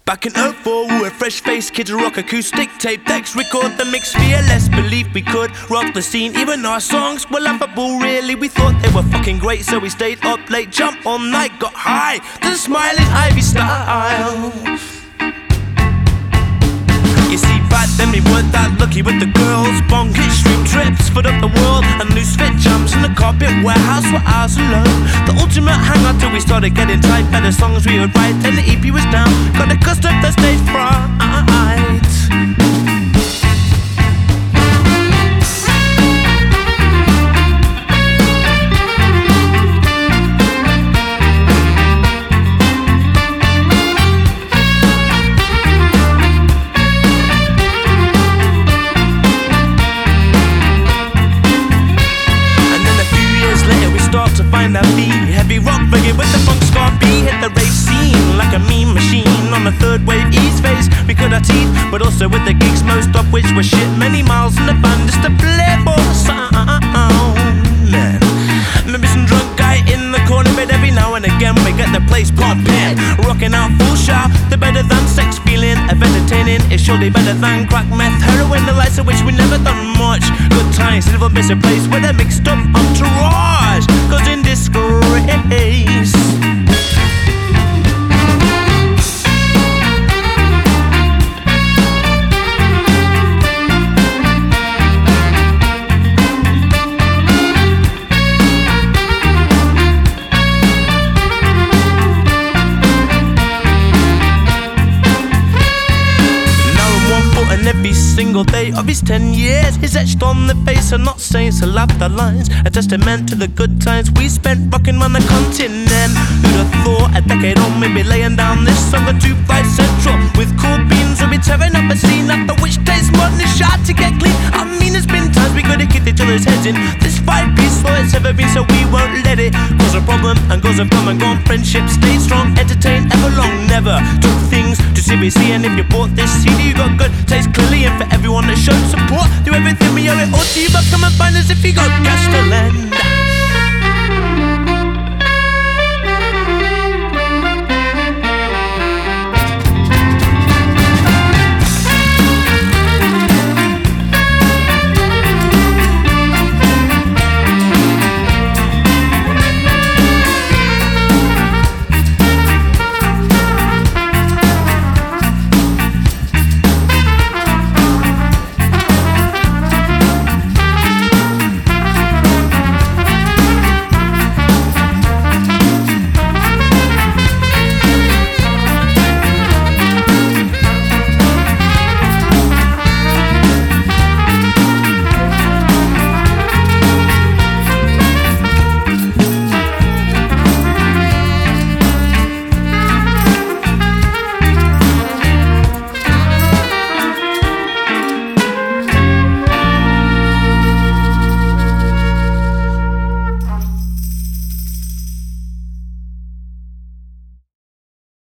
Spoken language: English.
Back in 04, we were fresh-faced kids, rock acoustic tape decks, record the mix, fearless, believe we could rock the scene. Even our songs were laughable, really. We thought they were fucking great, so we stayed up late, jumped all night, got high to the Smiling Ivy style. You see, back then we weren't that lucky with the girls. Bonkers, stream trips, foot up the world, and loose fit jumps in the carpet warehouse were ours alone. The ultimate hangout till we started getting tight. Better songs we would write, and the EP was down. Got the custom the stage fright. That beat, heavy rock reggae with the funk scar beat. Hit the rave scene like a mean machine on the third wave east phase. We cut our teeth, but also with the gigs, most of which were shit. Many miles in the van just to play for sound. Maybe some drunk guy in the corner, but every now and again we get the place pumping, rocking out full shout. The better than sex feeling of entertaining is surely better than crack, meth, heroin, the likes of which we never done much. Good times, never miss a place where they mixed up entourage goes in disgrace. Every single day of his 10 years is etched on the face. I'm not saying to laugh the lines, a testament to the good times we spent rocking on the continent. Who'd have thought a decade on we'd be laying down this song at 2-5 Central with cool beans, we'll be tearing up a scene after which takes more than a shot to get clean. I mean, there's been times we could have kicked each other's heads in. This 5-piece all it's ever been, so we won't let it cause a problem. And goals have come and gone, friendship stay strong, entertain ever long, never took things too seriously. And if you bought this CD, you got good taste clearly. And for everyone that showed support, do everything we owe it all to you, but come and find us if you got cash to lend.